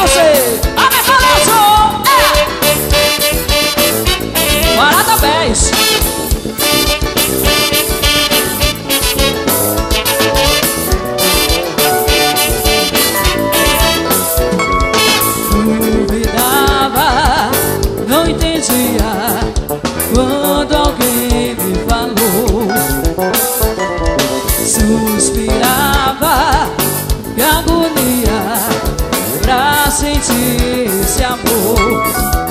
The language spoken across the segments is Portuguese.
você. Abre balanço. Parabéns. Duvidava, não entendia quando alguém me falou. Suspirava, que agonia pra sentir esse amor.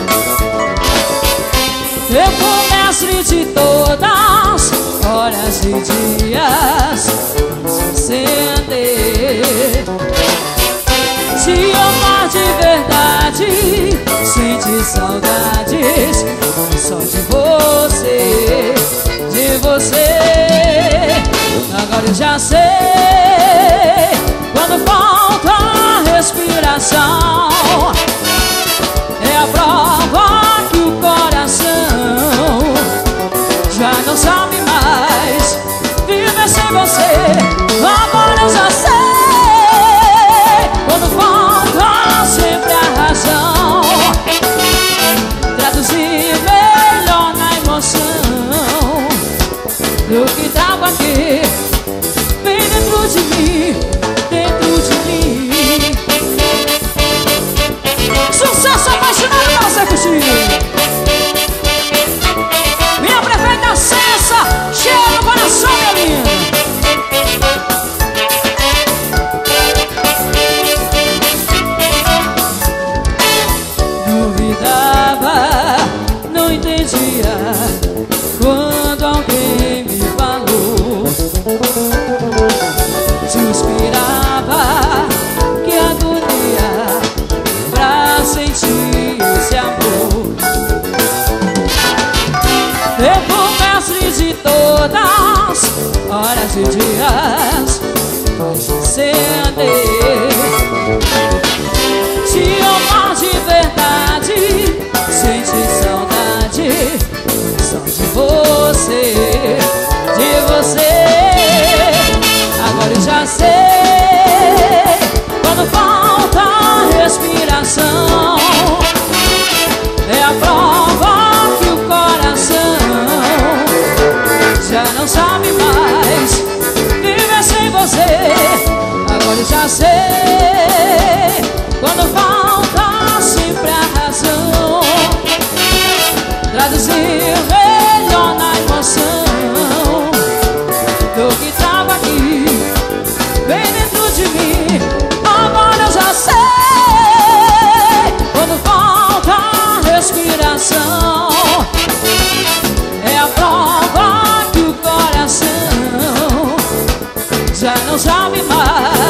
Eu fui mestre de todas horas e dias sem entender. Se amar de verdade, sentir saudades só de você, de você. Agora eu já sei, quando falta respiração, é a prova que o coração já não sabe mais viver sem você. Agora eu já sei, quando falta sempre a razão, traduzir melhor na emoção do que tava aqui, bem dentro de mim, dentro de mim. Sucesso apaixonado pra você curtir. Minha prefeita Cessa, cheia no coração, minha linda. Duvidava, não entendia quando alguém me falou. Suspirava, que agonia pra sentir esse amor. Eu fui mestre de todas horas e dias, mas sem entender. Se amar de verdade, sentir saudade só de você, de você. Agora eu já sei, quando falta respiração, é a prova que o coração já não sabe mais viver sem você. Agora eu já sei, quando falta sempre a razão, traduzir melhor na emoção do que tava aqui, bem dentro de mim. Agora eu já sei, quando falta respiração, é a prova que o coração já não sabe mais